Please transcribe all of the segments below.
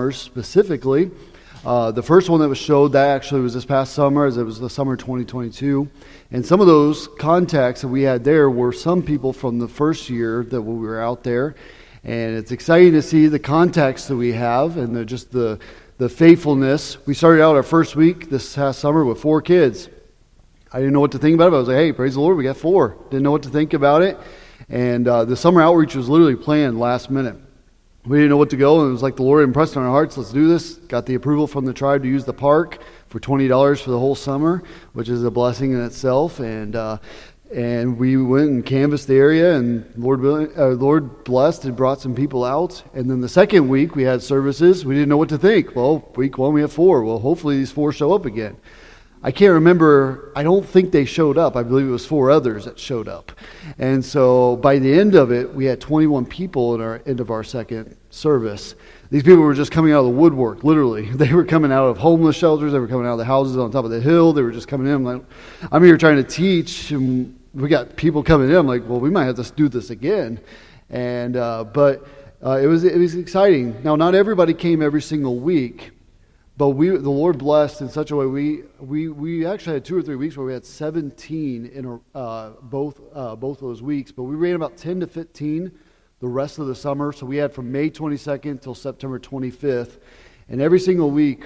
specifically. The first one that was showed, that actually was this past summer, as it was the summer 2022. And some of those contacts that we had there were some people from the first year that we were out there. And it's exciting to see the contacts that we have and the faithfulness. We started out our first week this past summer with 4 kids. I didn't know what to think about it, but I was like, hey, praise the Lord, we got 4. Didn't know what to think about it. And the summer outreach was literally planned last minute. We didn't know what to go, and it was like the Lord impressed on our hearts, let's do this. Got the approval from the tribe to use the park for $20 for the whole summer, which is a blessing in itself. And we went and canvassed the area, and Lord blessed and brought some people out. And then the second week, we had services. We didn't know what to think. Well, week 1, we have 4. Well, hopefully these 4 show up again. I can't remember. I don't think they showed up. I believe it was 4 others that showed up. And so by the end of it, we had 21 people at our end of our second service. These people were just coming out of the woodwork, literally. They were coming out of homeless shelters. They were coming out of the houses on top of the hill. They were just coming in. I'm like, I'm here trying to teach, and we got people coming in. I'm like, well, we might have to do this again. And but it was exciting. Now, not everybody came every single week. But the Lord blessed in such a way. We actually had 2 or 3 weeks where we had 17 in both of those weeks. But we ran about 10 to 15 the rest of the summer. So we had from May 22nd till September 25th, and every single week,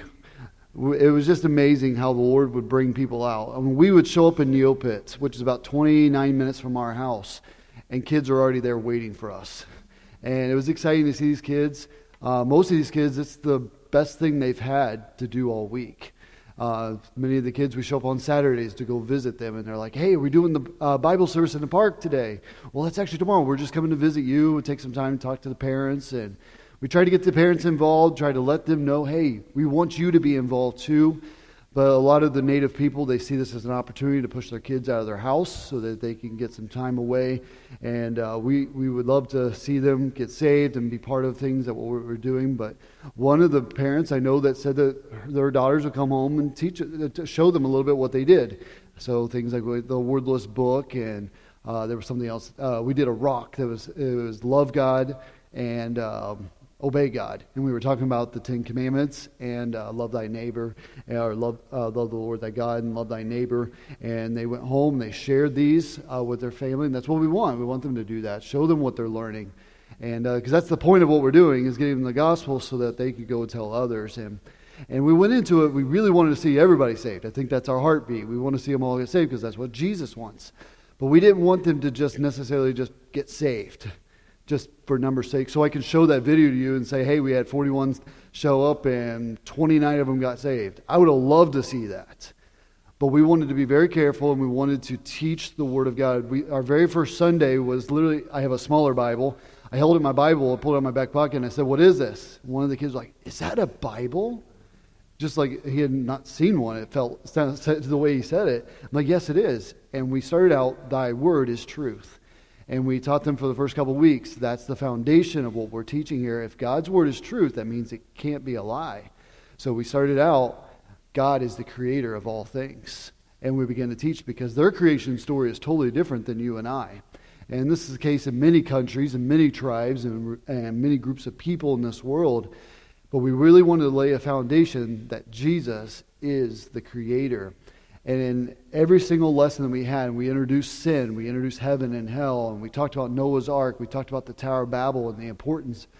it was just amazing how the Lord would bring people out. I mean, we would show up in Neopets, which is about 29 minutes from our house, and kids are already there waiting for us. And it was exciting to see these kids. Most of these kids, it's the best thing they've had to do all week. Many of the kids, we show up on Saturdays to go visit them, and they're like, hey, we're doing the Bible service in the park today. Well, that's actually tomorrow. We're just coming to visit you. We'll take some time to talk to the parents, and we try to get the parents involved, try to let them know, hey, we want you to be involved too. But a lot of the native people, they see this as an opportunity to push their kids out of their house so that they can get some time away. And we would love to see them get saved and be part of things that what we're doing. But one of the parents I know that said that their daughters would come home and teach, to show them a little bit what they did. So things like the Wordless Book, and there was something else. We did a rock it was Love God and Obey God, and we were talking about the 10 Commandments and love thy neighbor, or love the Lord thy God and love thy neighbor. And they went home, they shared these with their family, and that's what we want. We want them to do that, show them what they're learning, and because that's the point of what we're doing, is giving them the gospel so that they could go and tell others. And we went into it. We really wanted to see everybody saved. I think that's our heartbeat. We want to see them all get saved because that's what Jesus wants. But we didn't want them to just necessarily just get saved, just for number's sake, so I can show that video to you and say, hey, we had 41 show up and 29 of them got saved. I would have loved to see that. But we wanted to be very careful, and we wanted to teach the Word of God. Our very first Sunday was literally, I have a smaller Bible. I held up my Bible, I pulled it out of my back pocket, and I said, what is this? One of the kids was like, is that a Bible? Just like he had not seen one. It felt the way he said it. I'm like, yes, it is. And we started out, thy word is truth. And we taught them for the first couple of weeks. That's the foundation of what we're teaching here. If God's word is truth, that means it can't be a lie. So we started out, God is the creator of all things. And we began to teach because their creation story is totally different than you and I. And this is the case in many countries and many tribes and many groups of people in this world. But we really wanted to lay a foundation that Jesus is the creator. And in every single lesson that we had, we introduced sin, we introduced heaven and hell, and we talked about Noah's Ark, we talked about the Tower of Babel and the importance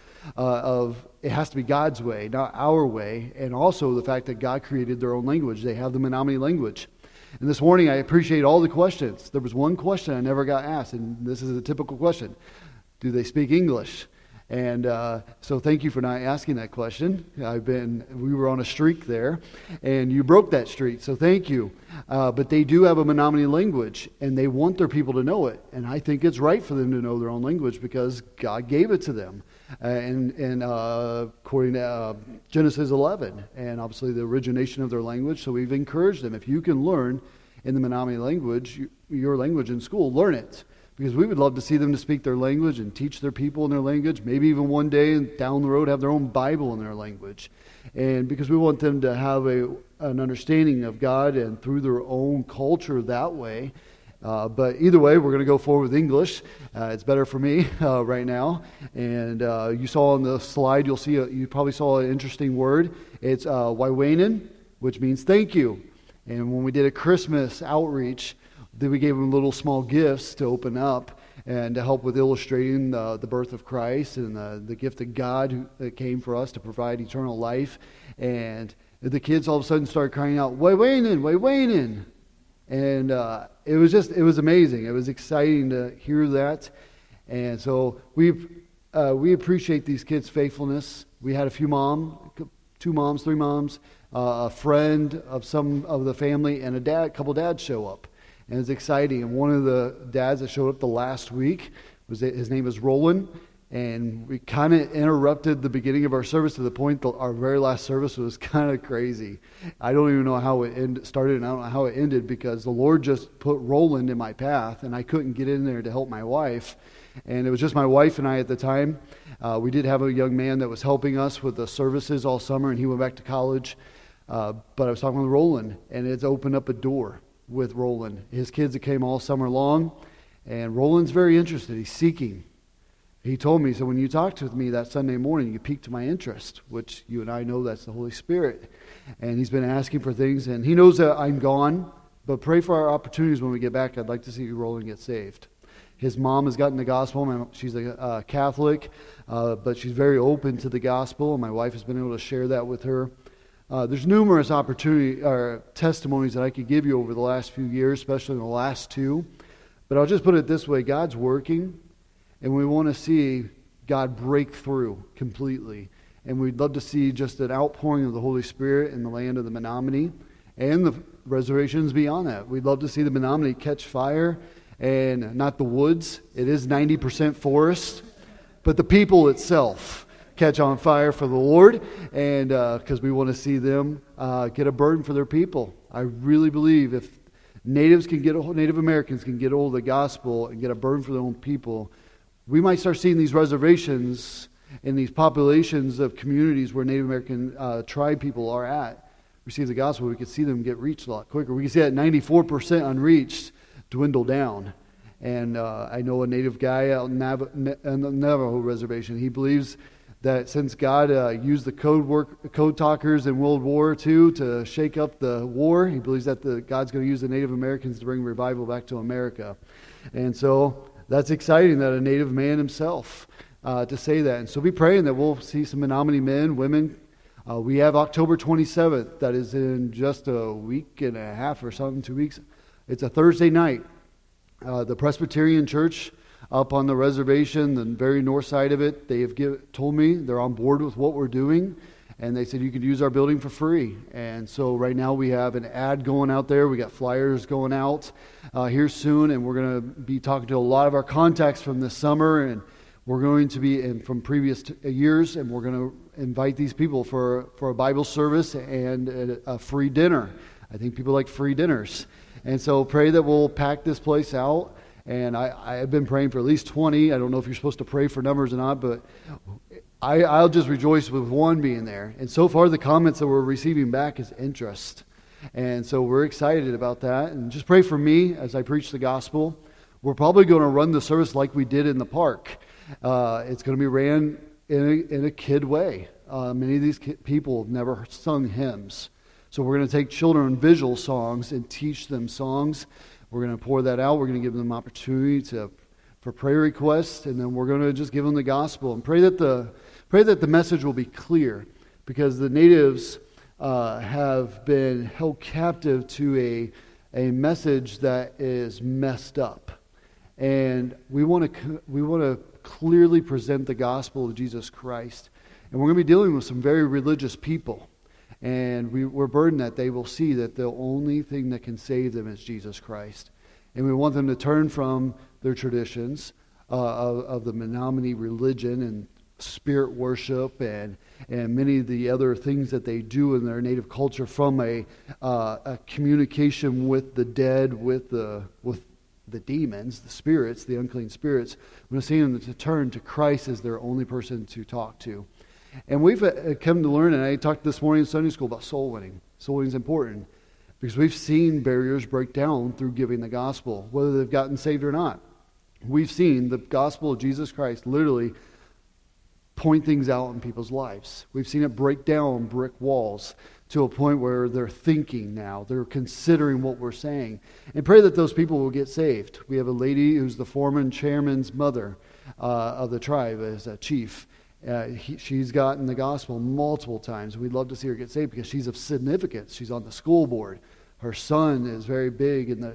of it has to be God's way, not our way, and also the fact that God created their own language. They have the Menominee language. And this morning, I appreciate all the questions. There was one question I never got asked, and this is a typical question. Do they speak English? And so thank you for not asking that question. We were on a streak there, and you broke that streak, so thank you. But they do have a Menominee language, and they want their people to know it. And I think it's right for them to know their own language because God gave it to them. And according to Genesis 11, and obviously the origination of their language, so we've encouraged them. If you can learn in the Menominee language, your language in school, learn it. Because we would love to see them to speak their language and teach their people in their language. Maybe even one day down the road have their own Bible in their language. And because we want them to have an understanding of God and through their own culture that way. But either way, we're going to go forward with English. It's better for me right now. And you saw on the slide, you probably saw an interesting word. It's Waiwanan, which means thank you. And when we did a Christmas outreach, then we gave them little small gifts to open up and to help with illustrating the birth of Christ and the gift of God that came for us to provide eternal life. And the kids all of a sudden started crying out, Waiwanan, Waiwanan. And it was amazing. It was exciting to hear that. And so we appreciate these kids' faithfulness. We had a few two moms, three moms, a friend of some of the family, and a couple dads show up. And it's exciting. And one of the dads that showed up the last week, his name is Roland. And we kind of interrupted the beginning of our service to the point that our very last service was kind of crazy. I don't even know how it started, and I don't know how it ended, because the Lord just put Roland in my path, and I couldn't get in there to help my wife. And it was just my wife and I at the time. We did have a young man that was helping us with the services all summer, and he went back to college. But I was talking with Roland, and it's opened up a door with Roland. His kids that came all summer long, and Roland's very interested. He's seeking. He told me, so when you talked with me that Sunday morning, you piqued my interest, which you and I know that's the Holy Spirit. And he's been asking for things, and he knows that I'm gone, but pray for our opportunities when we get back. I'd like to see Roland get saved. His mom has gotten the gospel. She's a Catholic, but she's very open to the gospel, and my wife has been able to share that with her. There's numerous testimonies that I could give you over the last few years, especially in the last two. But I'll just put it this way. God's working. And we want to see God break through completely. And we'd love to see just an outpouring of the Holy Spirit in the land of the Menominee and the reservations beyond that. We'd love to see the Menominee catch fire, and not the woods. It is 90% forest, but the people itself catch on fire for the Lord, and because we want to see them get a burden for their people. I really believe if Native Americans can get hold of the gospel and get a burden for their own people, we might start seeing these reservations and these populations of communities where Native American tribe people are at receive the gospel. We could see them get reached a lot quicker. We can see that 94% unreached dwindle down. And I know a Native guy out in the Navajo reservation. He believes that since God used the code talkers in World War II to shake up the war, he believes that God's going to use the Native Americans to bring revival back to America. And so that's exciting that a Native man himself to say that. And so be praying that we'll see some Menominee men, women. We have October 27th. That is in just a week and a half or something, 2 weeks. It's a Thursday night. The Presbyterian Church up on the reservation, the very north side of it, they have told me they're on board with what we're doing. And they said you could use our building for free. And so right now we have an ad going out there. We got flyers going out here soon. And we're going to be talking to a lot of our contacts from this summer. And we're going to be from previous years. And we're going to invite these people for a Bible service and a free dinner. I think people like free dinners. And so pray that we'll pack this place out. And I have been praying for at least 20. I don't know if you're supposed to pray for numbers or not, but I'll just rejoice with one being there. And so far, the comments that we're receiving back is interest. And so we're excited about that. And just pray for me as I preach the gospel. We're probably going to run the service like we did in the park. It's going to be ran in a kid way. Many of these people have never sung hymns. So we're going to take children visual songs and teach them songs. We're going to pour that out. We're going to give them opportunity for prayer requests, and then we're going to just give them the gospel and pray that the message will be clear, because the natives have been held captive to a message that is messed up, and we want to clearly present the gospel of Jesus Christ, and we're going to be dealing with some very religious people. And we're burdened that they will see that the only thing that can save them is Jesus Christ. And we want them to turn from their traditions of the Menominee religion and spirit worship and many of the other things that they do in their native culture, from a communication with the dead, with the demons, the spirits, the unclean spirits. We're going to see them to turn to Christ as their only person to talk to. And we've come to learn, and I talked this morning in Sunday school about soul winning. Soul winning is important. Because we've seen barriers break down through giving the gospel, whether they've gotten saved or not. We've seen the gospel of Jesus Christ literally point things out in people's lives. We've seen it break down brick walls to a point where they're thinking now. They're considering what we're saying. And pray that those people will get saved. We have a lady who's the chairman's mother of the tribe as a chief. She's gotten the gospel multiple times. We'd love to see her get saved because she's of significance. She's on the school board. Her son is very big in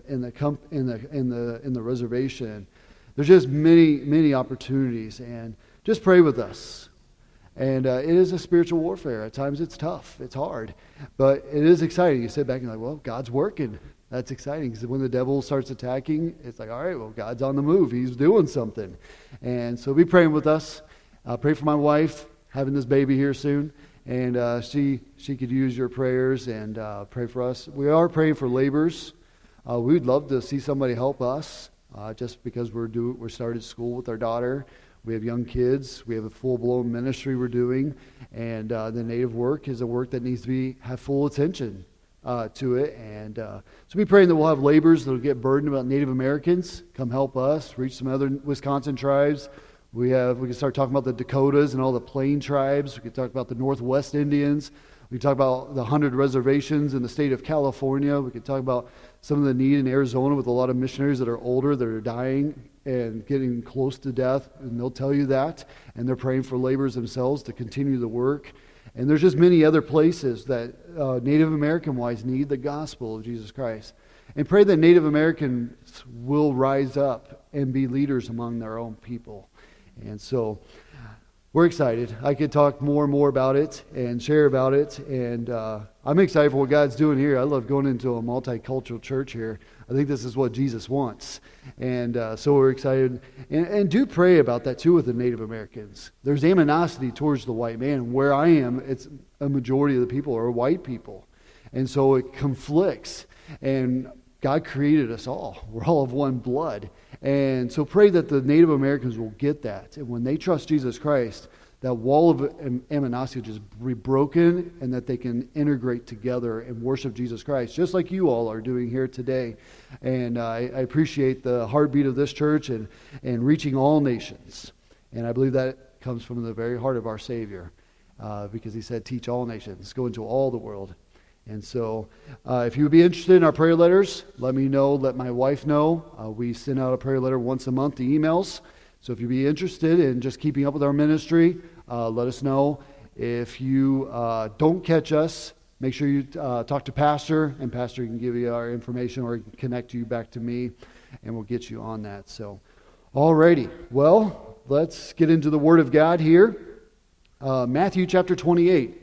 the reservation. There's just many opportunities, and just pray with us. And it is a spiritual warfare. At times it's tough. It's hard. But it is exciting. You sit back and you're like, well, God's working. That's exciting. Because when the devil starts attacking, it's like, all right, well, God's on the move. He's doing something. And so be praying with us. Pray for my wife having this baby here soon. And she could use your prayers, and pray for us. We are praying for laborers. We'd love to see somebody help us just because we're started school with our daughter. We have young kids. We have a full-blown ministry we're doing. And the Native work is a work that needs to have full attention to it. And so be praying that we'll have laborers that will get burdened about Native Americans. Come help us. Reach some other Wisconsin tribes. We can start talking about the Dakotas and all the Plain tribes. We can talk about the Northwest Indians. We can talk about the 100 reservations in the state of California. We can talk about some of the need in Arizona with a lot of missionaries that are older, that are dying and getting close to death, and they'll tell you that, and they're praying for laborers themselves to continue the work. And there's just many other places that Native American-wise need the gospel of Jesus Christ. And pray that Native Americans will rise up and be leaders among their own people. And so we're excited. I could talk more and more about it and share about it, and I'm excited for what God's doing here. I love going into a multicultural church here. I think this is what Jesus wants. And so we're excited. And do pray about that too with the Native Americans. There's animosity towards the white man. Where I am, it's a majority of the people are white people. And so it conflicts. And God created us all. We're all of one blood. And so pray that the Native Americans will get that. And when they trust Jesus Christ, that wall of animosity will just be broken, and that they can integrate together and worship Jesus Christ, just like you all are doing here today. And I appreciate the heartbeat of this church and reaching all nations. And I believe that comes from the very heart of our Savior, because he said, teach all nations, go into all the world. And so if you would be interested in our prayer letters, let me know, let my wife know. We send out a prayer letter once a month to emails. So if you'd be interested in just keeping up with our ministry, let us know. If you don't catch us, make sure you talk to Pastor, and Pastor can give you our information or connect you back to me, and we'll get you on that. So, alrighty. Well, let's get into the Word of God here. Matthew chapter 28.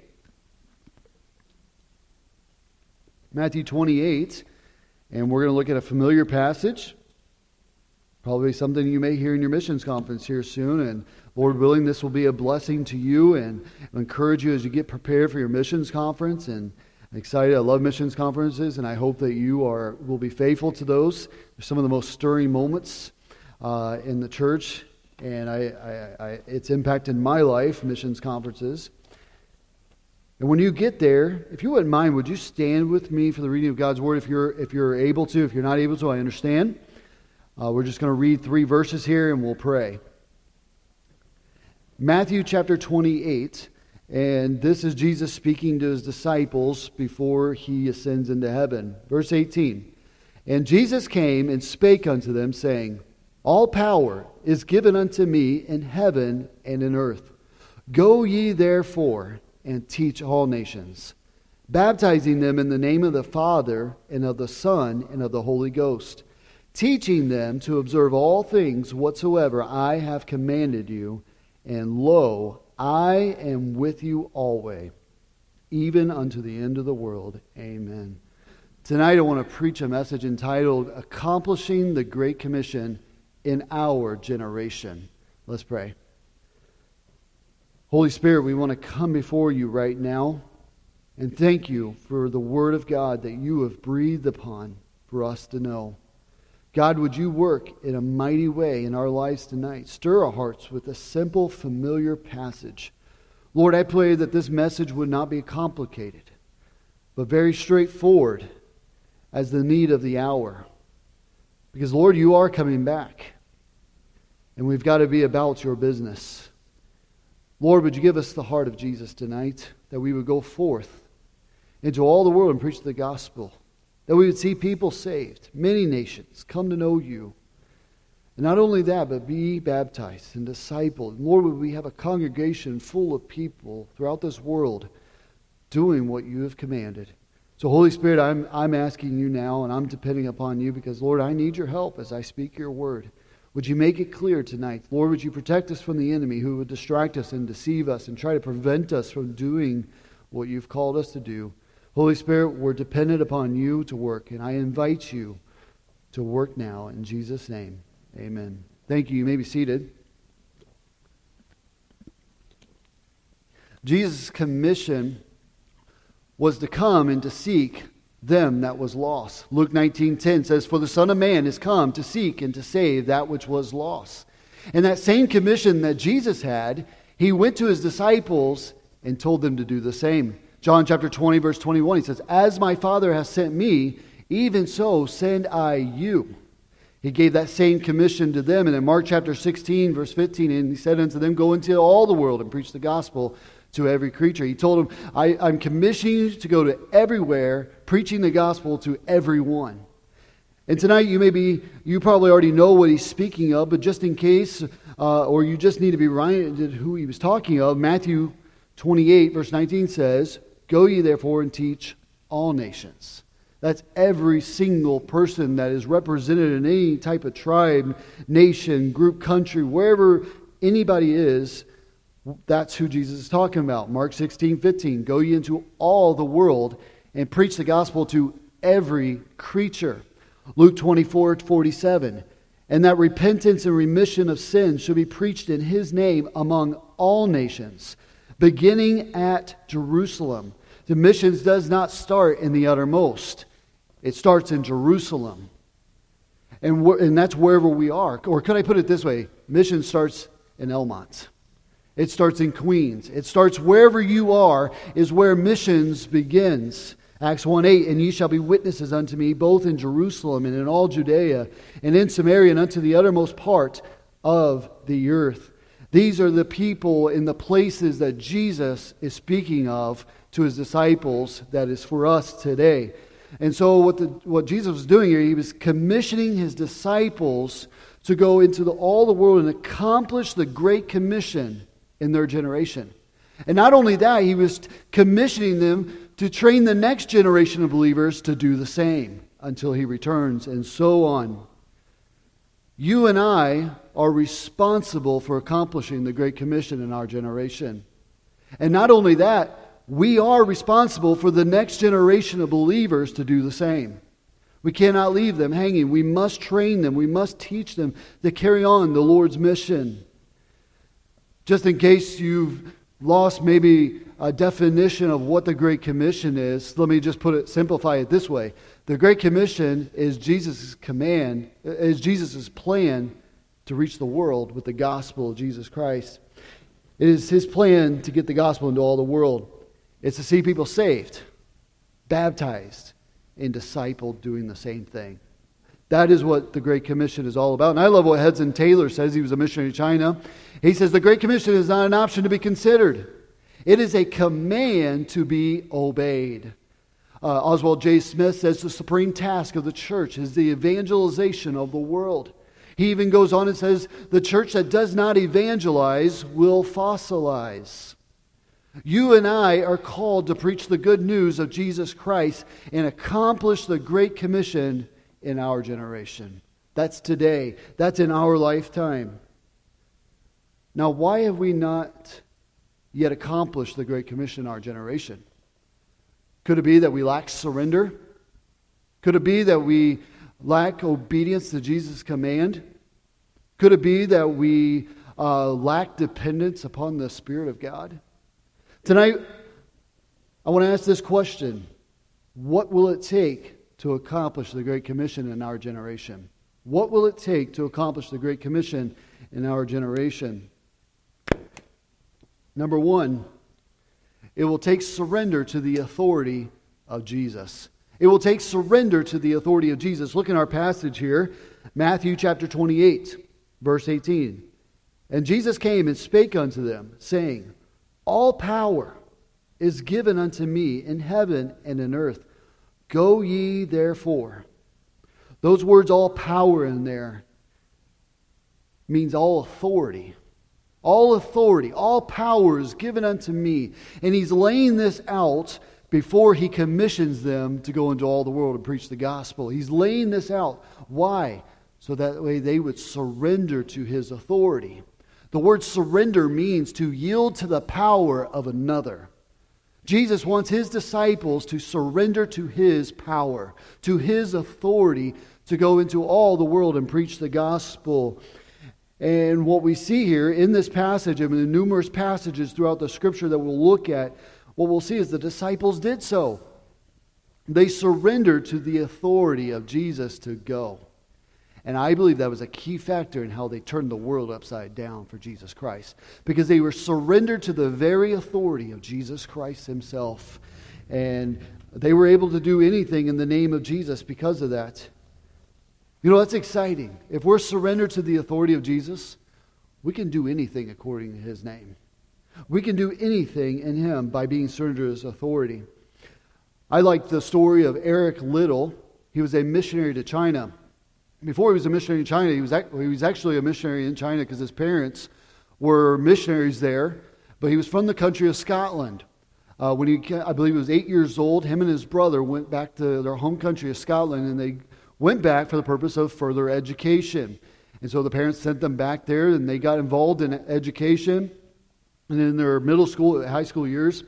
Matthew 28, and we're going to look at a familiar passage. Probably something you may hear in your missions conference here soon, and Lord willing, this will be a blessing to you and encourage you as you get prepared for your missions conference. And I'm excited. I love missions conferences, and I hope that you will be faithful to those. They're some of the most stirring moments in the church, and it's impacted my life, missions conferences. And when you get there, if you wouldn't mind, would you stand with me for the reading of God's Word if you're able to? If you're not able to, I understand. We're just going to read 3 verses here and we'll pray. Matthew chapter 28, and this is Jesus speaking to his disciples before he ascends into heaven. Verse 18, and Jesus came and spake unto them, saying, all power is given unto me in heaven and in earth. Go ye therefore and teach all nations, baptizing them in the name of the Father and of the Son and of the Holy Ghost, teaching them to observe all things whatsoever I have commanded you. And lo, I am with you always, even unto the end of the world. Amen. Tonight I want to preach a message entitled, Accomplishing the Great Commission in Our Generation. Let's pray. Holy Spirit, we want to come before you right now and thank you for the Word of God that you have breathed upon for us to know. God, would you work in a mighty way in our lives tonight? Stir our hearts with a simple, familiar passage. Lord, I pray that this message would not be complicated, but very straightforward, as the need of the hour. Because, Lord, you are coming back. And we've got to be about your business. Lord, would you give us the heart of Jesus tonight, that we would go forth into all the world and preach the gospel, that we would see people saved, many nations come to know you. And not only that, but be baptized and discipled. Lord, would we have a congregation full of people throughout this world doing what you have commanded. So, Holy Spirit, I'm asking you now, and I'm depending upon you because, Lord, I need your help as I speak your word. Would you make it clear tonight? Lord, would you protect us from the enemy who would distract us and deceive us and try to prevent us from doing what you've called us to do? Holy Spirit, we're dependent upon you to work, and I invite you to work now in Jesus' name. Amen. Thank you. You may be seated. Jesus' commission was to come and to seek them that was lost. Luke 19:10 says, "For the Son of Man is come to seek and to save that which was lost." And that same commission that Jesus had, he went to his disciples and told them to do the same. John chapter 20, verse 21, he says, "As my Father has sent me, even so send I you." He gave that same commission to them. And in Mark chapter 16, verse 15, and he said unto them, "Go into all the world and preach the gospel to every creature." He told them, I'm commissioning you to go to everywhere, preaching the gospel to everyone. And tonight you probably already know what he's speaking of, but just in case, or you just need to be reminded who he was talking of, Matthew 28, verse 19 says, "Go ye therefore and teach all nations." That's every single person that is represented in any type of tribe, nation, group, country, wherever anybody is. That's who Jesus is talking about. Mark 16:15, "Go ye into all the world and preach the gospel to every creature." Luke 24:47, "And that repentance and remission of sins should be preached in his name among all nations, beginning at Jerusalem." The missions does not start in the uttermost. It starts in Jerusalem. And that's wherever we are. Or could I put it this way? Mission starts in Elmont. It starts in Queens. It starts wherever you are is where missions begins. Acts 1:8, "And ye shall be witnesses unto me both in Jerusalem and in all Judea and in Samaria and unto the uttermost part of the earth." These are the people in the places that Jesus is speaking of to his disciples that is for us today. And so what Jesus was doing here, he was commissioning his disciples to go into all the world and accomplish the Great Commission in their generation. And not only that, he was commissioning them to train the next generation of believers to do the same until he returns, and so on. You and I are responsible for accomplishing the Great Commission in our generation. And not only that, we are responsible for the next generation of believers to do the same. We cannot leave them hanging. We must train them. We must teach them to carry on the Lord's mission. Just in case you've lost maybe a definition of what the Great Commission is, let me just simplify it this way. The Great Commission is Jesus' command, is Jesus' plan to reach the world with the gospel of Jesus Christ. It is his plan to get the gospel into all the world. It's to see people saved, baptized, and discipled doing the same thing. That is what the Great Commission is all about. And I love what Hudson Taylor says. He was a missionary to China. He says, "The Great Commission is not an option to be considered. It is a command to be obeyed." Oswald J. Smith says, "The supreme task of the church is the evangelization of the world." He even goes on and says, "The church that does not evangelize will fossilize." You and I are called to preach the good news of Jesus Christ and accomplish the Great Commission in our generation. That's today. That's in our lifetime. Now, why have we not yet accomplished the Great Commission in our generation? Could it be that we lack surrender? Could it be that we lack obedience to Jesus' command? Could it be that we lack dependence upon the Spirit of God? Tonight, I want to ask this question. What will it take to accomplish the Great Commission in our generation? What will it take to accomplish the Great Commission in our generation? Number one, it will take surrender to the authority of Jesus. It will take surrender to the authority of Jesus. Look in our passage here, Matthew chapter 28, verse 18. And Jesus came and spake unto them, saying, All power is given unto me in heaven and in earth. Go ye therefore. Those words, all power in there, means all authority. All authority, all power is given unto me. And he's laying this out before he commissions them to go into all the world and preach the gospel. He's laying this out. Why? So that way they would surrender to his authority. The word surrender means to yield to the power of another. Jesus wants his disciples to surrender to his power, to his authority, to go into all the world and preach the gospel. And what we see here in this passage, and in the numerous passages throughout the Scripture that we'll look at, what we'll see is the disciples did so. They surrendered to the authority of Jesus to go. And I believe that was a key factor in how they turned the world upside down for Jesus Christ. Because they were surrendered to the very authority of Jesus Christ himself. And they were able to do anything in the name of Jesus because of that. You know, that's exciting. If we're surrendered to the authority of Jesus, we can do anything according to his name. We can do anything in him by being surrendered to his authority. I like the story of Eric Liddell. He was a missionary to China. Before he was a missionary in China, he was actually a missionary in China because his parents were missionaries there. But he was from the country of Scotland. When he, I believe he was 8 years old, him and his brother went back to their home country of Scotland, and they went back for the purpose of further education. And so the parents sent them back there, and they got involved in education. And in their middle school, high school years,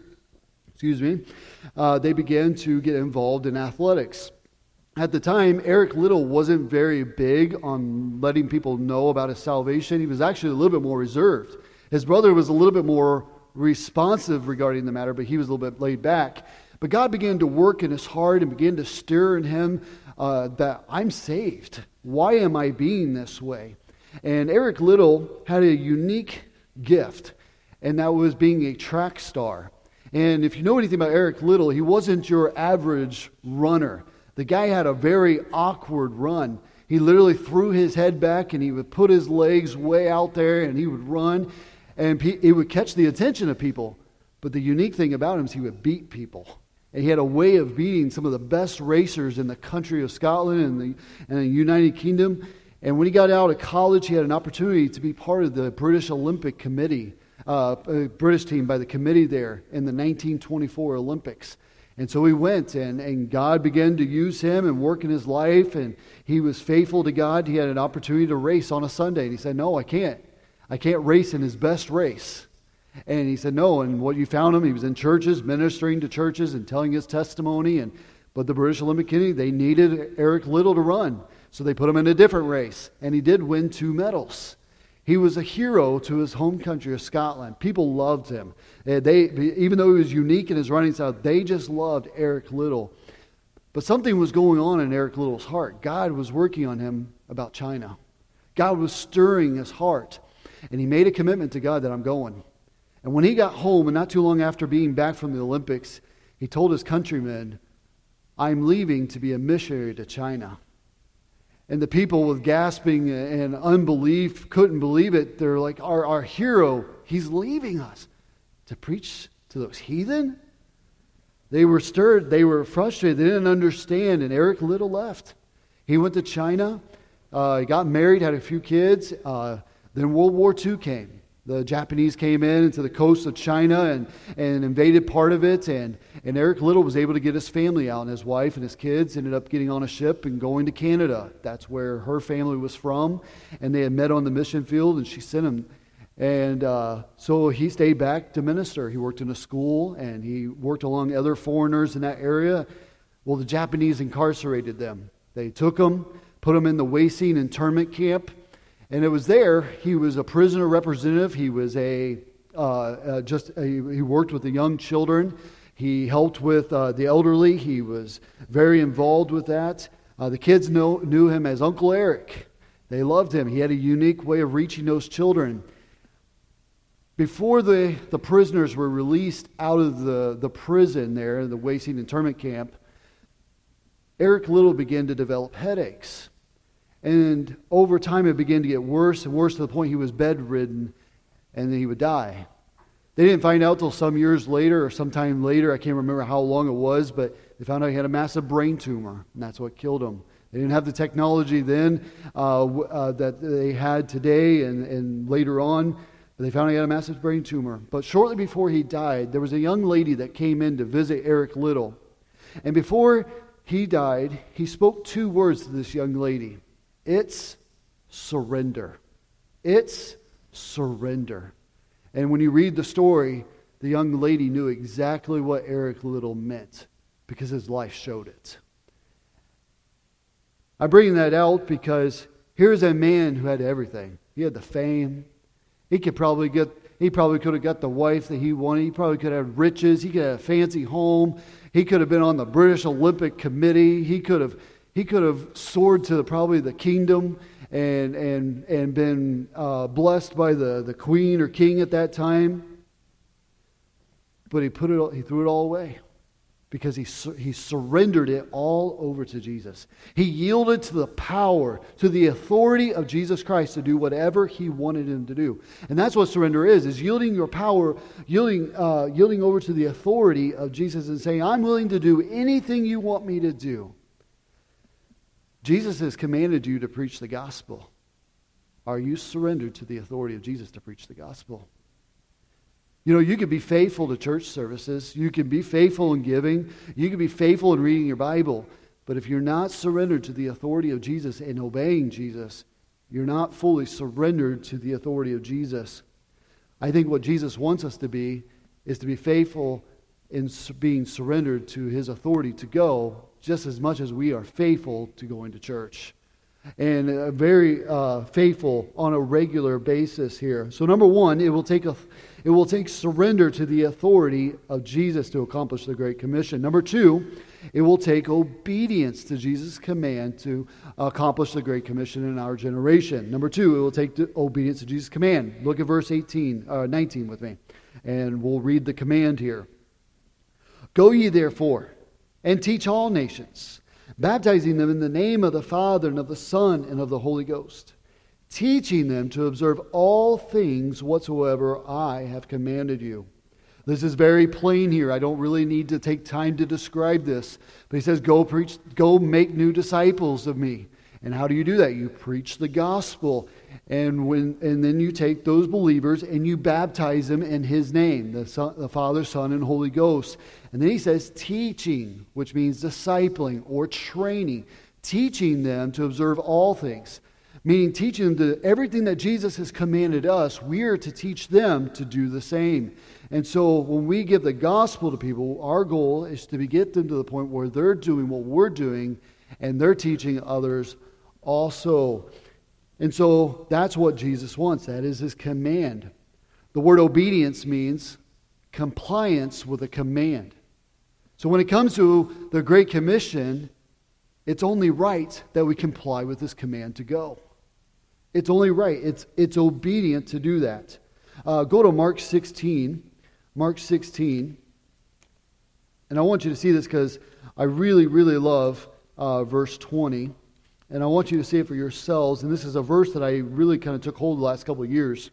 they began to get involved in athletics. At the time, Eric Liddell wasn't very big on letting people know about his salvation. He was actually a little bit more reserved. His brother was a little bit more responsive regarding the matter, but he was a little bit laid back. But God began to work in his heart and began to stir in him that I'm saved. Why am I being this way? And Eric Liddell had a unique gift, and that was being a track star. And if you know anything about Eric Liddell, he wasn't your average runner. The guy had a very awkward run. He literally threw his head back and he would put his legs way out there and he would run, and it would catch the attention of people. But the unique thing about him is he would beat people. And he had a way of beating some of the best racers in the country of Scotland and the United Kingdom. And when he got out of college, he had an opportunity to be part of the British Olympic Committee, British team by the committee there in the 1924 Olympics. And so he went, and God began to use him and work in his life, and he was faithful to God. He had an opportunity to race on a Sunday, and he said, no, I can't. I can't race in his best race. And he said, no, and what you found him, he was in churches, ministering to churches and telling his testimony, but the British Olympic Committee, they needed Eric Liddell to run, so they put him in a different race, and he did win 2 medals. He was a hero to his home country of Scotland. People loved him. Even though he was unique in his running style, they just loved Eric Liddell. But something was going on in Eric Liddell's heart. God was working on him about China. God was stirring his heart. And he made a commitment to God that I'm going. And when he got home, and not too long after being back from the Olympics, he told his countrymen, I'm leaving to be a missionary to China. And the people with gasping and unbelief couldn't believe it. They're like, our hero, he's leaving us to preach to those heathen? They were stirred. They were frustrated. They didn't understand. And Eric Liddell left. He went to China. He got married, had a few kids. Then World War II came. The Japanese came into the coast of China and invaded part of it. And Eric Liddell was able to get his family out. And his wife and his kids ended up getting on a ship and going to Canada. That's where her family was from. And they had met on the mission field, and she sent him. And so he stayed back to minister. He worked in a school, and he worked along other foreigners in that area. Well, the Japanese incarcerated them. They took them, put them in the Wei-Sin internment camp. And it was there, he was a prisoner representative. He was he worked with the young children. He helped with the elderly. He was very involved with that. The kids knew him as Uncle Eric. They loved him. He had a unique way of reaching those children. Before the prisoners were released out of the prison there, the Wei-Sin internment camp, Eric Little began to develop headaches. And over time, it began to get worse and worse to the point he was bedridden and then he would die. They didn't find out till some years later or sometime later. I can't remember how long it was, but they found out he had a massive brain tumor, and that's what killed him. They didn't have the technology then that they had today and later on, but they found he had a massive brain tumor. But shortly before he died, there was a young lady that came in to visit Eric Little. And before he died, he spoke 2 words to this young lady. It's surrender. It's surrender. And when you read the story, the young lady knew exactly what Eric Little meant because his life showed it. I bring that out because here's a man who had everything. He had the fame. He probably could have got the wife that he wanted. He probably could have riches. He could have a fancy home. He could have been on the British Olympic Committee. He could have soared to probably the kingdom and been blessed by the queen or king at that time. But he threw it all away because he surrendered it all over to Jesus. He yielded to the power, to the authority of Jesus Christ to do whatever he wanted him to do. And that's what surrender is yielding your power, yielding over to the authority of Jesus and saying, I'm willing to do anything you want me to do. Jesus has commanded you to preach the gospel. Are you surrendered to the authority of Jesus to preach the gospel? You know, you can be faithful to church services. You can be faithful in giving. You can be faithful in reading your Bible. But if you're not surrendered to the authority of Jesus and obeying Jesus, you're not fully surrendered to the authority of Jesus. I think what Jesus wants us to be is to be faithful in being surrendered to his authority to go just as much as we are faithful to going to church. And very faithful on a regular basis here. So number one, it will take surrender to the authority of Jesus to accomplish the Great Commission. Number two, it will take obedience to Jesus' command to accomplish the Great Commission in our generation. Number two, it will take obedience to Jesus' command. Look at verse 19 with me, and we'll read the command here. Go ye therefore, and teach all nations, baptizing them in the name of the Father and of the Son and of the Holy Ghost, teaching them to observe all things whatsoever I have commanded you. This is very plain here. I don't really need to take time to describe this. But he says, go make new disciples of me. And how do you do that? You preach the gospel. And then you take those believers and you baptize them in his name, the Father, Son, and Holy Ghost. And then he says teaching, which means discipling or training, teaching them to observe all things. Meaning teaching them everything that Jesus has commanded us, we are to teach them to do the same. And so when we give the gospel to people, our goal is to get them to the point where they're doing what we're doing and they're teaching others also. And so that's what Jesus wants. That is his command. The word obedience means compliance with a command. So when it comes to the Great Commission, it's only right that we comply with this command to go. It's only right. It's obedient to do that. Go to Mark 16. Mark 16. And I want you to see this because I really, really love verse 20. And I want you to see it for yourselves. And this is a verse that I really kind of took hold of the last couple of years.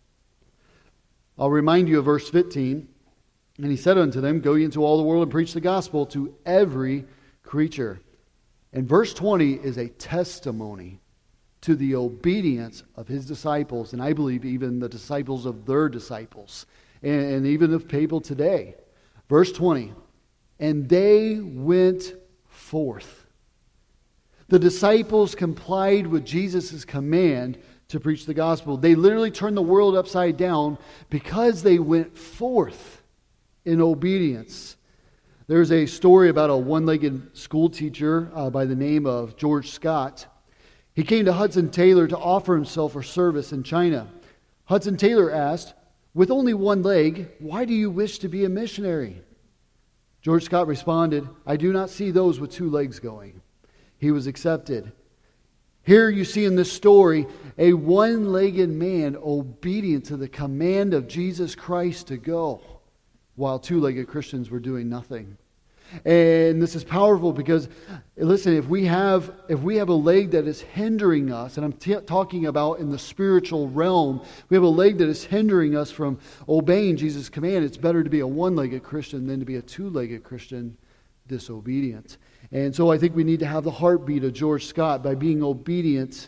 I'll remind you of verse 15. And he said unto them, Go ye into all the world and preach the gospel to every creature. And verse 20 is a testimony to the obedience of his disciples, and I believe even the disciples of their disciples, and even of people today. Verse 20, and they went forth. The disciples complied with Jesus' command to preach the gospel. They literally turned the world upside down because they went forth in obedience. There's a story about a one-legged school teacher by the name of George Scott. He came to Hudson Taylor to offer himself for service in China. Hudson Taylor asked, with only one leg, why do you wish to be a missionary? George Scott responded, I do not see those with two legs going. He was accepted. Here you see in this story a one-legged man obedient to the command of Jesus Christ to go, while two-legged Christians were doing nothing. And this is powerful because, listen, if we have a leg that is hindering us, and I'm talking about in the spiritual realm, we have a leg that is hindering us from obeying Jesus' command. It's better to be a one-legged Christian than to be a two-legged Christian disobedient. And so I think we need to have the heartbeat of George Scott by being obedient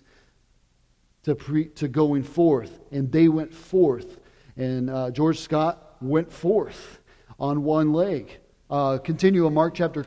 to going forth. And they went forth. And George Scott went forth on one leg. Continue in Mark chapter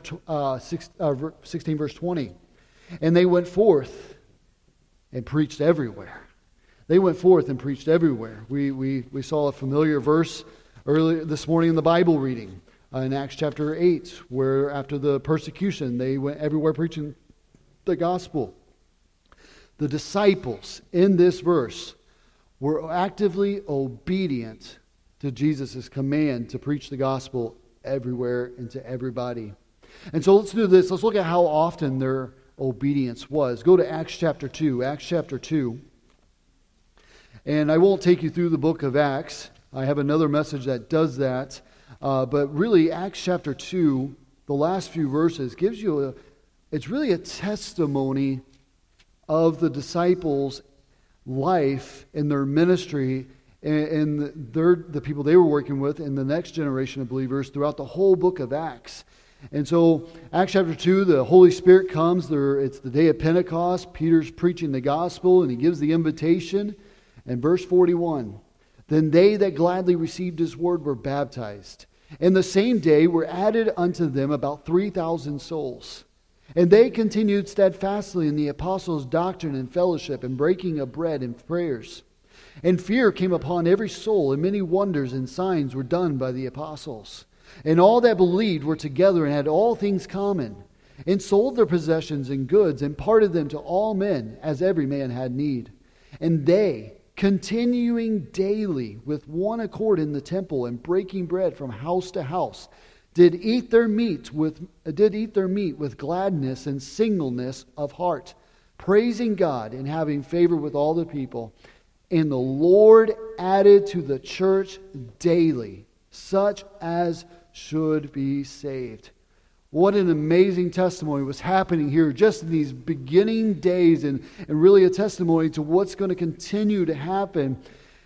16, verse 20. And they went forth and preached everywhere. They went forth and preached everywhere. We saw a familiar verse earlier this morning in the Bible reading in Acts chapter 8, where after the persecution, they went everywhere preaching the gospel. The disciples in this verse were actively obedient to Jesus' command to preach the gospel everywhere and to everybody. And so let's do this. Let's look at how often their obedience was. Go to Acts chapter 2. Acts chapter 2. And I won't take you through the book of Acts. I have another message that does that. But really, Acts chapter 2, the last few verses, gives you it's really a testimony of the disciples' life and their ministry and the people they were working with in the next generation of believers throughout the whole book of Acts. And so, Acts chapter 2, the Holy Spirit comes. It's the day of Pentecost. Peter's preaching the gospel, and he gives the invitation. And verse 41, then they that gladly received his word were baptized. And the same day were added unto them about 3,000 souls. And they continued steadfastly in the apostles' doctrine and fellowship, and breaking of bread and prayers. And fear came upon every soul, and many wonders and signs were done by the apostles. And all that believed were together and had all things common, and sold their possessions and goods, and parted them to all men, as every man had need. And they, continuing daily with one accord in the temple, and breaking bread from house to house, did eat their meat with gladness and singleness of heart, praising God and having favor with all the people. And the Lord added to the church daily such as should be saved. What an amazing testimony was happening here just in these beginning days, and really a testimony to what's going to continue to happen.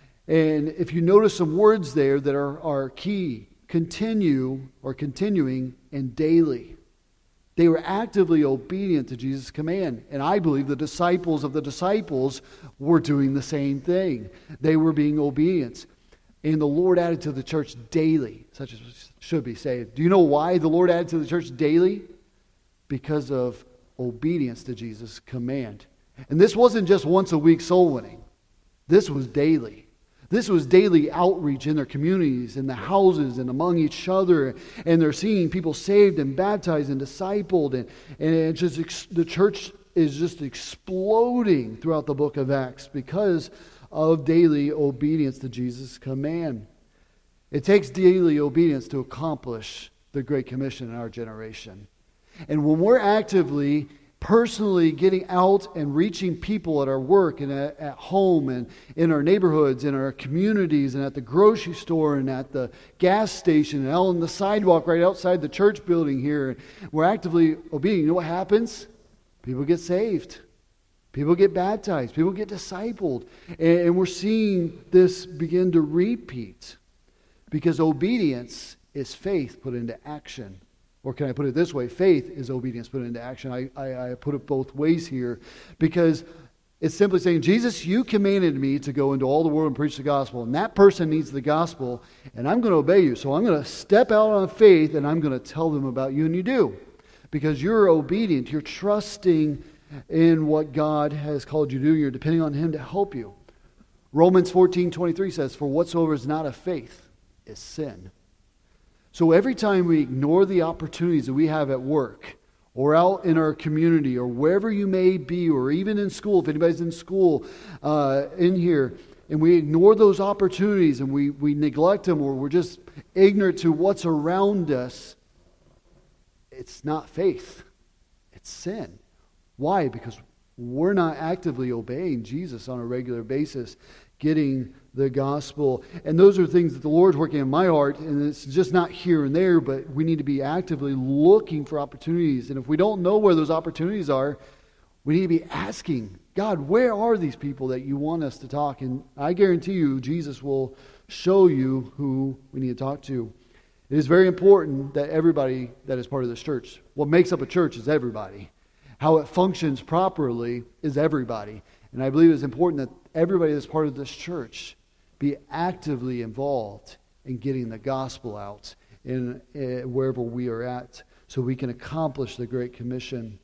And if you notice some words there that are key, continue or continuing and daily. They were actively obedient to Jesus' command. And I believe the disciples of the disciples were doing the same thing. They were being obedient. And the Lord added to the church daily, such as should be saved. Do you know why the Lord added to the church daily? Because of obedience to Jesus' command. And this wasn't just once a week soul winning. This was daily. This was daily outreach in their communities, in the houses, and among each other. And they're seeing people saved and baptized and discipled. And it's just, the church is just exploding throughout the book of Acts because of daily obedience to Jesus' command. It takes daily obedience to accomplish the Great Commission in our generation. And when we're actively, personally getting out and reaching people at our work and at home and in our neighborhoods, in our communities, and at the grocery store and at the gas station and out on the sidewalk right outside the church building here, we're actively obedient. You know what happens? People get saved. People get baptized. People get discipled. And we're seeing this begin to repeat. Because obedience is faith put into action. Or can I put it this way? Faith is obedience put into action. I put it both ways here. Because it's simply saying, Jesus, you commanded me to go into all the world and preach the gospel. And that person needs the gospel. And I'm going to obey you. So I'm going to step out on faith and I'm going to tell them about you. And you do. Because you're obedient. You're trusting in what God has called you to do. You're depending on Him to help you. Romans 14:23 says, for whatsoever is not of faith is sin. So every time we ignore the opportunities that we have at work or out in our community or wherever you may be, or even in school, if anybody's in school in here, and we ignore those opportunities and we neglect them, or we're just ignorant to what's around us, it's not faith. It's sin. Why? Because we're not actively obeying Jesus on a regular basis. getting the gospel. And those are things that the Lord's working in my heart, and it's just not here and there, but we need to be actively looking for opportunities. And if we don't know where those opportunities are, we need to be asking, God, where are these people that you want us to talk? And I guarantee you, Jesus will show you who we need to talk to. It is very important that everybody that is part of this church, what makes up a church is everybody. How it functions properly is everybody. And I believe it's important that everybody that's part of this church be actively involved in getting the gospel out in wherever we are at, so we can accomplish the Great Commission.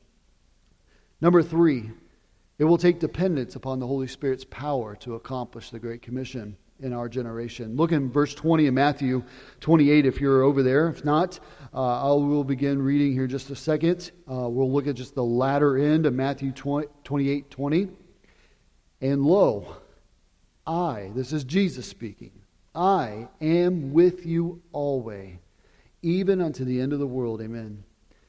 Number 3, it will take dependence upon the Holy Spirit's power to accomplish the Great Commission in our generation. Look in verse 20 in Matthew 28 if you're over there. If not, we'll begin reading here in just a second. We'll look at just the latter end of Matthew 28:20. And lo, this is Jesus speaking, I am with you always, even unto the end of the world. Amen.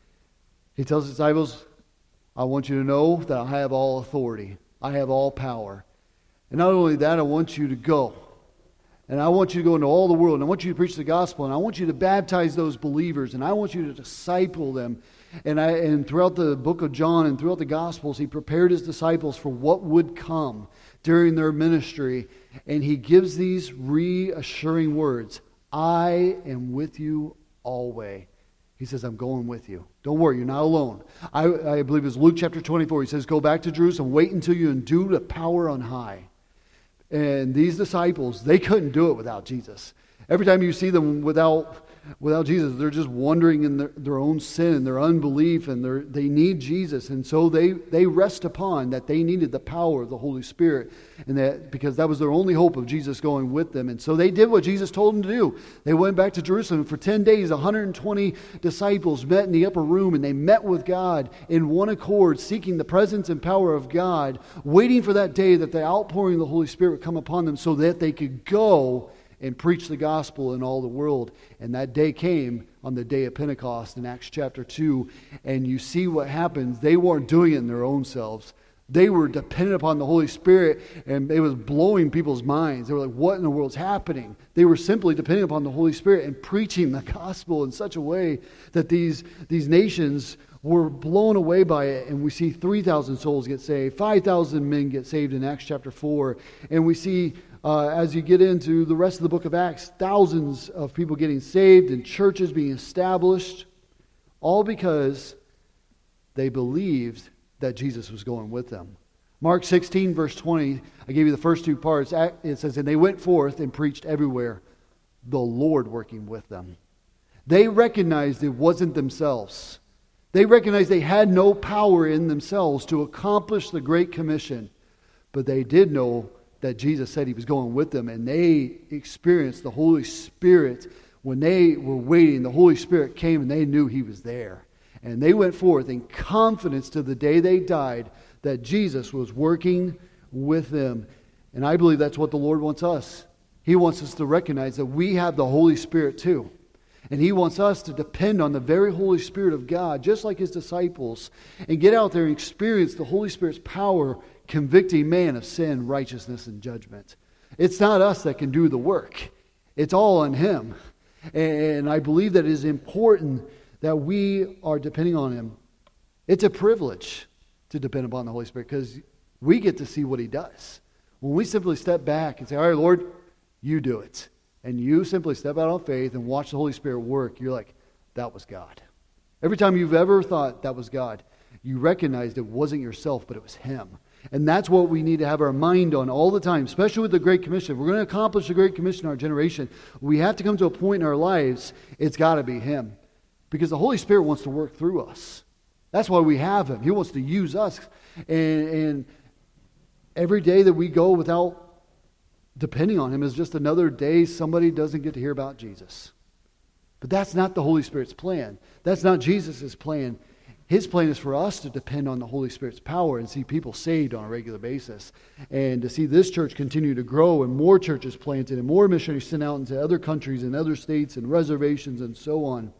He tells his disciples, I want you to know that I have all authority. I have all power. And not only that, I want you to go. And I want you to go into all the world. And I want you to preach the gospel. And I want you to baptize those believers. And I want you to disciple them. And throughout the book of John and throughout the Gospels, he prepared his disciples for what would come during their ministry. And he gives these reassuring words. I am with you always. He says, I'm going with you. Don't worry, you're not alone. I believe it's Luke chapter 24. He says, go back to Jerusalem, wait until you endue the power on high. And these disciples, they couldn't do it without Jesus. Every time you see them without Jesus, they're just wandering in their own sin and their unbelief, and they need Jesus. And so they rest upon that they needed the power of the Holy Spirit, and that because that was their only hope of Jesus going with them. And so they did what Jesus told them to do. They went back to Jerusalem. For 10 days, 120 disciples met in the upper room, and they met with God in one accord, seeking the presence and power of God, waiting for that day that the outpouring of the Holy Spirit would come upon them so that they could go and preach the gospel in all the world. And that day came on the day of Pentecost in Acts chapter 2. And you see what happens. They weren't doing it in their own selves. They were dependent upon the Holy Spirit, and it was blowing people's minds. They were like, what in the world's happening? They were simply depending upon the Holy Spirit and preaching the gospel in such a way that these nations were blown away by it. And we see 3,000 souls get saved, 5,000 men get saved in Acts chapter 4. And we see as you get into the rest of the book of Acts, thousands of people getting saved and churches being established, all because they believed that Jesus was going with them. Mark 16, verse 20, I gave you the first two parts. It says, and they went forth and preached everywhere, the Lord working with them. They recognized it wasn't themselves. They recognized they had no power in themselves to accomplish the Great Commission, but they did know that Jesus said he was going with them, and they experienced the Holy Spirit. When they were waiting, the Holy Spirit came and they knew he was there. And they went forth in confidence to the day they died that Jesus was working with them. And I believe that's what the Lord wants us. He wants us to recognize that we have the Holy Spirit too. And he wants us to depend on the very Holy Spirit of God, just like his disciples, and get out there and experience the Holy Spirit's power convicting man of sin, righteousness, and judgment. It's not us that can do the work. It's all on him. And I believe that it is important that we are depending on him. It's a privilege to depend upon the Holy Spirit because we get to see what he does. When we simply step back and say, all right, Lord, you do it. And you simply step out on faith and watch the Holy Spirit work, you're like, that was God. Every time you've ever thought that was God, you recognized it wasn't yourself, but it was him. And that's what we need to have our mind on all the time, especially with the Great Commission. If we're going to accomplish the Great Commission in our generation, we have to come to a point in our lives, it's got to be him. Because the Holy Spirit wants to work through us. That's why we have him. He wants to use us. And every day that we go without depending on him is just another day somebody doesn't get to hear about Jesus. But that's not the Holy Spirit's plan. That's not Jesus' plan. His plan is for us to depend on the Holy Spirit's power and see people saved on a regular basis. And to see this church continue to grow and more churches planted and more missionaries sent out into other countries and other states and reservations and so on.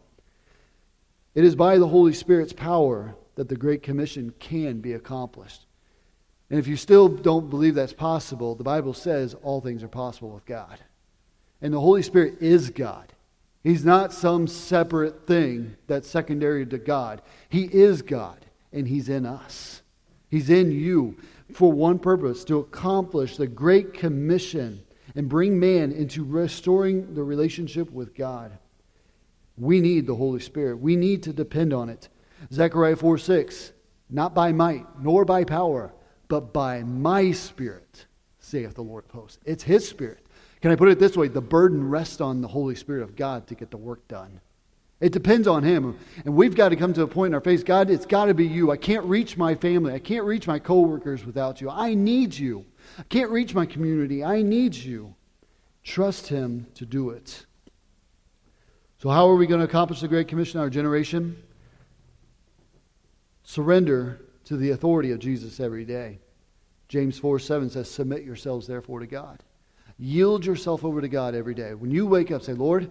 It is by the Holy Spirit's power that the Great Commission can be accomplished. And if you still don't believe that's possible, the Bible says all things are possible with God. And the Holy Spirit is God. He's not some separate thing that's secondary to God. He is God, and He's in us. He's in you for one purpose, to accomplish the Great Commission and bring man into restoring the relationship with God. We need the Holy Spirit. We need to depend on it. Zechariah 4:6, not by might, nor by power, but by my Spirit, saith the Lord of hosts. It's His Spirit. Can I put it this way? The burden rests on the Holy Spirit of God to get the work done. It depends on Him. And we've got to come to a point in our faith, God, it's got to be You. I can't reach my family. I can't reach my coworkers without You. I need You. I can't reach my community. I need You. Trust Him to do it. So how are we going to accomplish the Great Commission in our generation? Surrender to the authority of Jesus every day. James 4:7 says, submit yourselves therefore to God. Yield yourself over to God every day. When you wake up, say, Lord,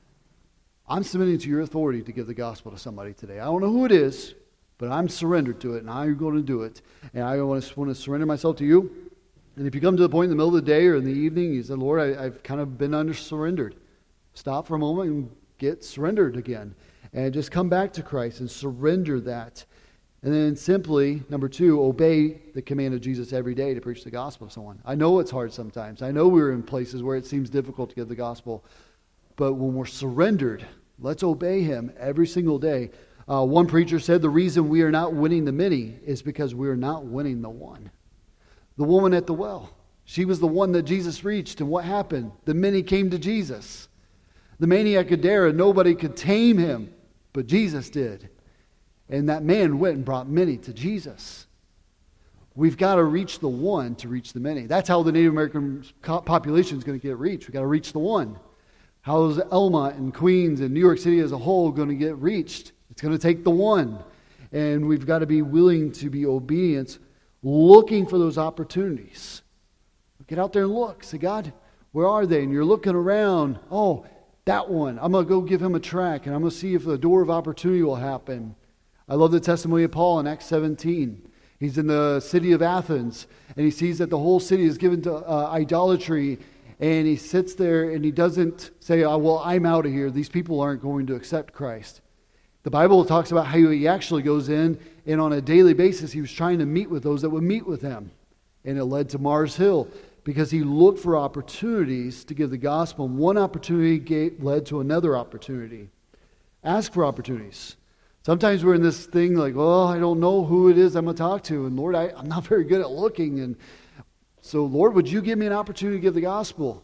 I'm submitting to Your authority to give the gospel to somebody today. I don't know who it is, but I'm surrendered to it, and I'm going to do it. And I want to surrender myself to You. And if you come to the point in the middle of the day or in the evening, you say, Lord, I've kind of been under-surrendered. Stop for a moment and get surrendered again. And just come back to Christ and surrender that. And then simply, number 2, obey the command of Jesus every day to preach the gospel to someone. I know it's hard sometimes. I know we're in places where it seems difficult to give the gospel. But when we're surrendered, let's obey Him every single day. One preacher said the reason we are not winning the many is because we are not winning the one. The woman at the well. She was the one that Jesus reached. And what happened? The many came to Jesus. The maniac Gadara, nobody could tame him, but Jesus did. And that man went and brought many to Jesus. We've got to reach the one to reach the many. That's how the Native American population is going to get reached. We've got to reach the one. How is Elmont and Queens and New York City as a whole going to get reached? It's going to take the one. And we've got to be willing to be obedient, looking for those opportunities. Get out there and look. Say, God, where are they? And you're looking around. Oh, that one. I'm going to go give him a track, and I'm going to see if the door of opportunity will happen. I love the testimony of Paul in Acts 17. He's in the city of Athens, and he sees that the whole city is given to idolatry, and he sits there and he doesn't say, oh, well, I'm out of here. These people aren't going to accept Christ. The Bible talks about how he actually goes in, and on a daily basis, he was trying to meet with those that would meet with him. And it led to Mars Hill, because he looked for opportunities to give the gospel, and one opportunity led to another opportunity. Ask for opportunities. Sometimes we're in this thing like, oh, I don't know who it is I'm going to talk to. And Lord, I'm not very good at looking. And so, Lord, would You give me an opportunity to give the gospel?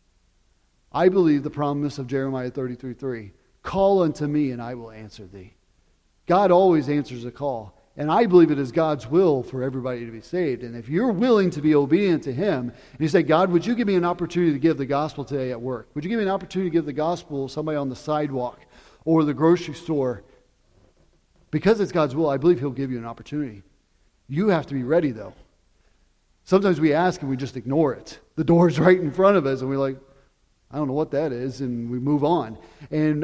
I believe the promise of Jeremiah 33:3. Call unto me and I will answer thee. God always answers a call. And I believe it is God's will for everybody to be saved. And if you're willing to be obedient to Him, and you say, God, would You give me an opportunity to give the gospel today at work? Would You give me an opportunity to give the gospel to somebody on the sidewalk or the grocery store? Because it's God's will, I believe He'll give you an opportunity. You have to be ready, though. Sometimes we ask and we just ignore it. The door's right in front of us, and we're like, I don't know what that is, and we move on. And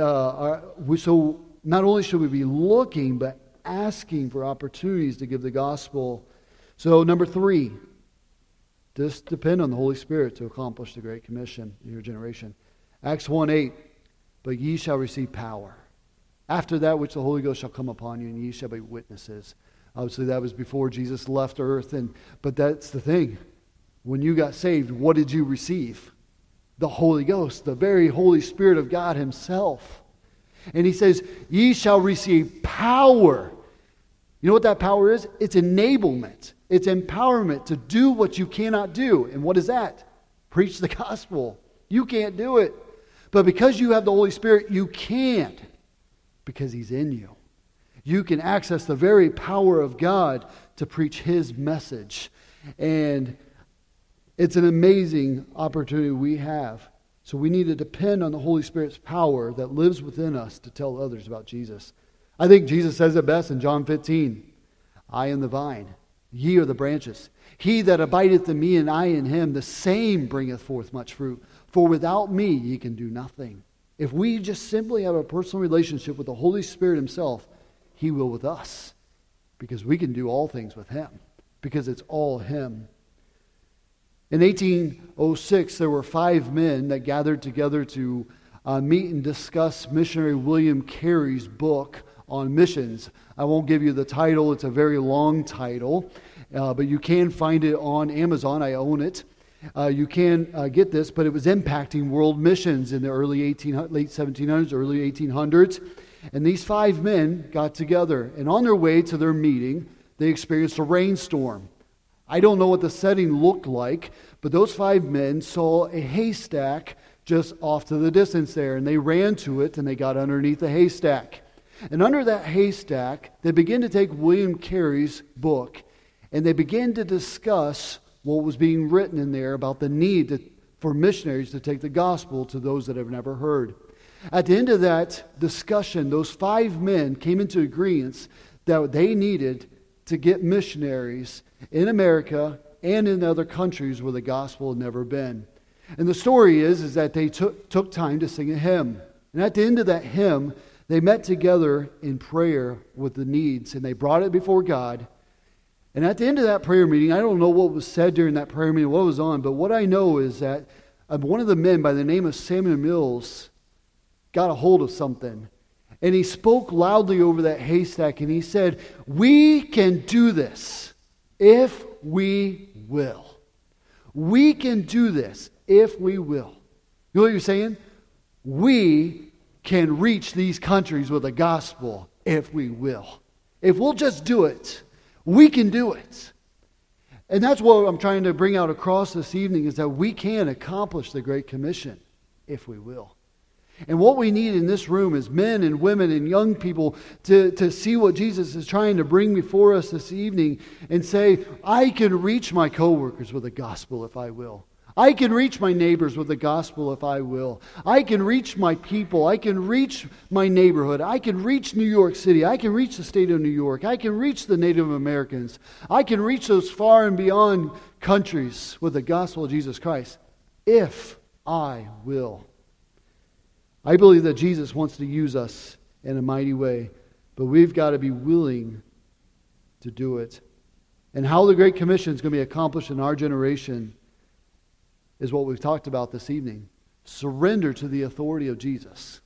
so not only should we be looking, but asking for opportunities to give the gospel. So number 3, just depend on the Holy Spirit to accomplish the Great Commission in your generation. Acts 1:8, but ye shall receive power. After that which the Holy Ghost shall come upon you, and ye shall be witnesses. Obviously, that was before Jesus left earth. But that's the thing. When you got saved, what did you receive? The Holy Ghost, the very Holy Spirit of God Himself. And He says, ye shall receive power. You know what that power is? It's enablement. It's empowerment to do what you cannot do. And what is that? Preach the gospel. You can't do it. But because you have the Holy Spirit, you can. Because He's in you. You can access the very power of God to preach His message. And it's an amazing opportunity we have. So we need to depend on the Holy Spirit's power that lives within us to tell others about Jesus. I think Jesus says it best in John 15. I am the vine, ye are the branches. He that abideth in me and I in him, the same bringeth forth much fruit. For without me ye can do nothing. If we just simply have a personal relationship with the Holy Spirit Himself, He will with us. Because we can do all things with Him. because it's all Him. In 1806, there were 5 men that gathered together to meet and discuss missionary William Carey's book on missions. I won't give you the title. It's a very long title, but you can find it on Amazon. I own it. You can get this, but it was impacting world missions in the late 1700s, early 1800s. And these 5 men got together, and on their way to their meeting, they experienced a rainstorm. I don't know what the setting looked like, but those 5 men saw a haystack just off to the distance there, and they ran to it, and they got underneath the haystack. And under that haystack, they began to take William Carey's book, and they began to discuss what was being written in there about the need for missionaries to take the gospel to those that have never heard. At the end of that discussion, those 5 men came into agreement that they needed to get missionaries in America and in other countries where the gospel had never been. And the story is that they took time to sing a hymn. And at the end of that hymn, they met together in prayer with the needs, and they brought it before God. And at the end of that prayer meeting, I don't know what was said during that prayer meeting, what was on, but what I know is that one of the men by the name of Samuel Mills got a hold of something. And he spoke loudly over that haystack, and he said, "We can do this if we will. We can do this if we will." You know what you're saying? We can reach these countries with the gospel if we will. If we'll just do it, we can do it. And that's what I'm trying to bring out across this evening, is that we can accomplish the Great Commission if we will. And what we need in this room is men and women and young people to see what Jesus is trying to bring before us this evening and say, I can reach my coworkers with the gospel if I will. I can reach my neighbors with the gospel if I will. I can reach my people. I can reach my neighborhood. I can reach New York City. I can reach the state of New York. I can reach the Native Americans. I can reach those far and beyond countries with the gospel of Jesus Christ if I will. I believe that Jesus wants to use us in a mighty way, but we've got to be willing to do it. And how the Great Commission is going to be accomplished in our generation is what we've talked about this evening. Surrender to the authority of Jesus.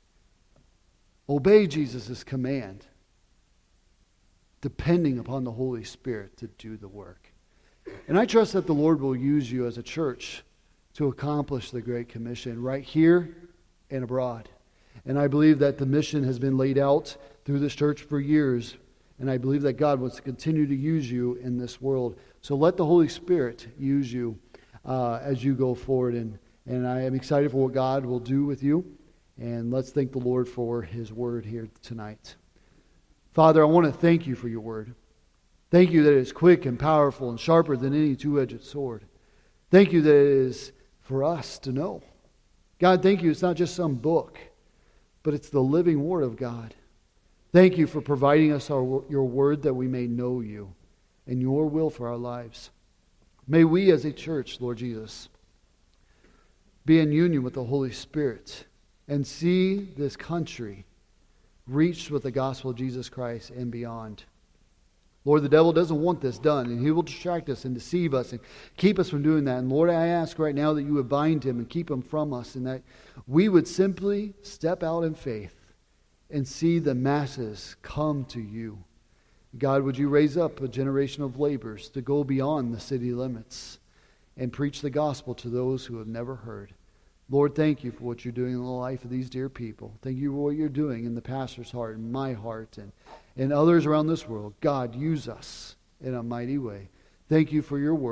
Obey Jesus' command, depending upon the Holy Spirit to do the work. And I trust that the Lord will use you as a church to accomplish the Great Commission right here and abroad. And I believe that the mission has been laid out through this church for years, and I believe that God wants to continue to use you in this world. So let the Holy Spirit use you as you go forward, and I am excited for what God will do with you. And let's thank the Lord for His word here tonight. Father, I want to thank you for your word. Thank you that it is quick and powerful and sharper than any two-edged sword. Thank you that it is for us to know. God, thank you. It's not just some book, but it's the living Word of God. Thank you for providing us your word that we may know you and your will for our lives. May we as a church, Lord Jesus, be in union with the Holy Spirit and see this country reached with the gospel of Jesus Christ and beyond. Lord, the devil doesn't want this done, and he will distract us and deceive us and keep us from doing that. And Lord, I ask right now that you would bind him and keep him from us, and that we would simply step out in faith and see the masses come to you. God, would you raise up a generation of laborers to go beyond the city limits and preach the gospel to those who have never heard. Lord, thank you for what you're doing in the life of these dear people. Thank you for what you're doing in the pastor's heart and my heart and others around this world. God, use us in a mighty way. Thank you for your word.